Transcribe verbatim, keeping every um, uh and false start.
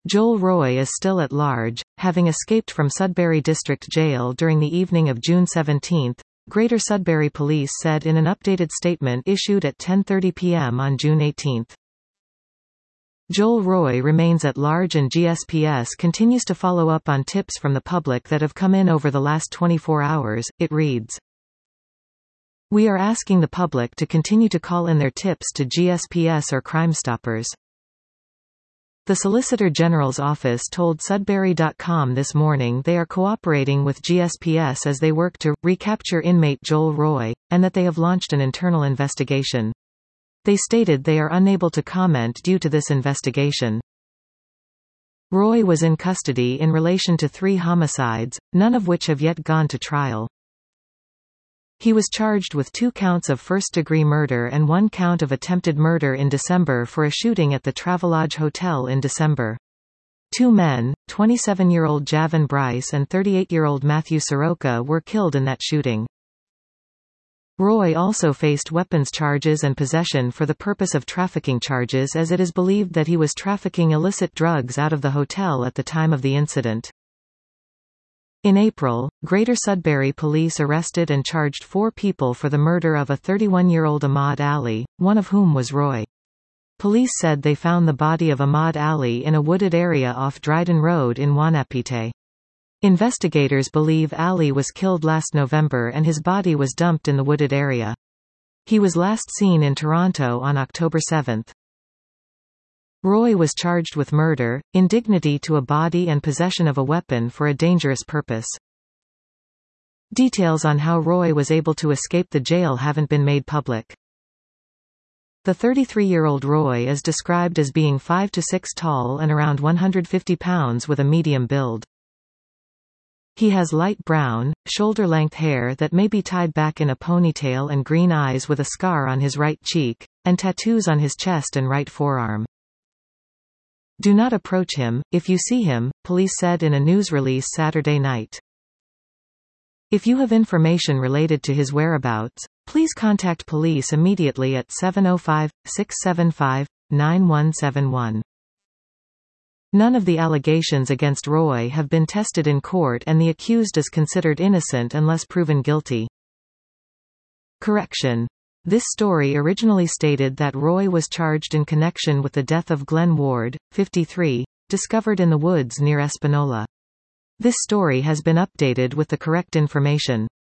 Joel Roy is still at large, having escaped from Sudbury District Jail during the evening of June seventeenth, Greater Sudbury Police said in an updated statement issued at ten thirty p m on June eighteenth. Joel Roy remains at large and G S P S continues to follow up on tips from the public that have come in over the last twenty-four hours, it reads. We are asking the public to continue to call in their tips to G S P S or Crime Stoppers. The Solicitor General's office told Sudbury dot com this morning they are cooperating with G S P S as they work to recapture inmate Joel Roy, and that they have launched an internal investigation. They stated they are unable to comment due to this investigation. Roy was in custody in relation to three homicides, none of which have yet gone to trial. He was charged with two counts of first-degree murder and one count of attempted murder in December for a shooting at the Travelodge Hotel in December. Two men, twenty-seven-year-old Javon Bryce and thirty-eight-year-old Matthew Soroka, were killed in that shooting. Roy also faced weapons charges and possession for the purpose of trafficking charges, as it is believed that he was trafficking illicit drugs out of the hotel at the time of the incident. In April, Greater Sudbury Police arrested and charged four people for the murder of a thirty-one-year-old Ahmad Ali, one of whom was Roy. Police said they found the body of Ahmad Ali in a wooded area off Dryden Road in Wanapite. Investigators believe Ali was killed last November and his body was dumped in the wooded area. He was last seen in Toronto on October seventh. Roy was charged with murder, indignity to a body and possession of a weapon for a dangerous purpose. Details on how Roy was able to escape the jail haven't been made public. The thirty-three-year-old Roy is described as being five to six tall and around one hundred fifty pounds with a medium build. He has light brown, shoulder-length hair that may be tied back in a ponytail and green eyes with a scar on his right cheek, and tattoos on his chest and right forearm. Do not approach him, if you see him, police said in a news release Saturday night. If you have information related to his whereabouts, please contact police immediately at seven oh five, six seven five, nine one seven one. None of the allegations against Roy have been tested in court and the accused is considered innocent unless proven guilty. Correction. This story originally stated that Roy was charged in connection with the death of Glenn Ward, fifty-three, discovered in the woods near Espanola. This story has been updated with the correct information.